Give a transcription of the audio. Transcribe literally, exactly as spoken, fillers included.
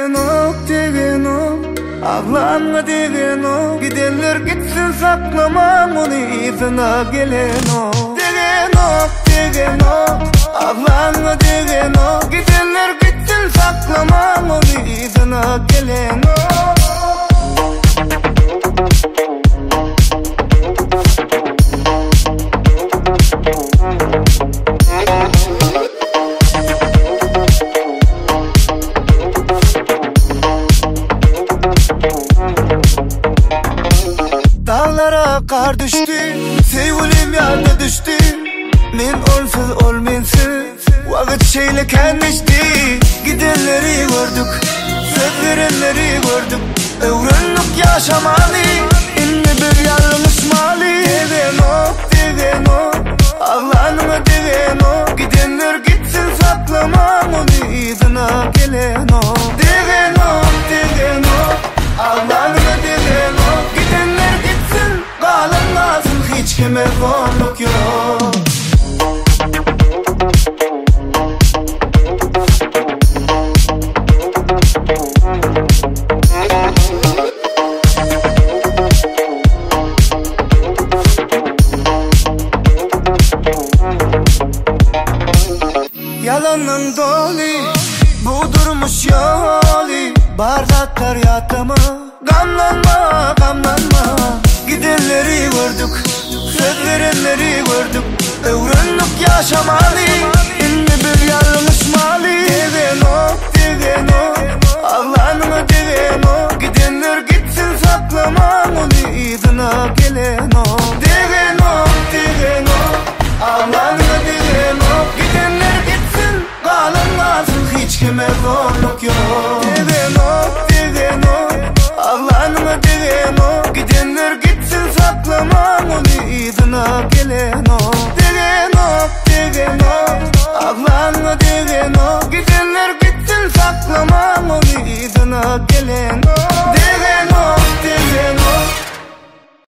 degen ok, degen ok, ağlanma degen ok. Gidenler gitsin saklamam onu izine gelen ok. Degen ok, degen ok, ağlanma degen ok. Gidenler gitsin saklamam onu izine gelen ok. Dağlara kar düştü, sevgilim yanına düştü. Men onsuz olmensiz, vakit şeyleken geçti. Gidenleri gördük, söz verenleri gördük. Öğrendik yaşamalı, indi bir yanlışmalı. Degen ok, degen ok, ağlanma degen ok. Gidenler gitsin saklamam onu izine gelen ok. Degen ok, degen ok, ağlanma degen ok. Gidenler gitsin bağlanmasın, hiç kime zorluk yok. Yalanın dolu, bu durmuş yolu. Bardaklar yatama, gamlanma, gamlanma. Gidenleri gördük, söz verenleri gördük. Öğrendik yaşamalı, indi bir yanlışmalı. Degen ok, degen ok,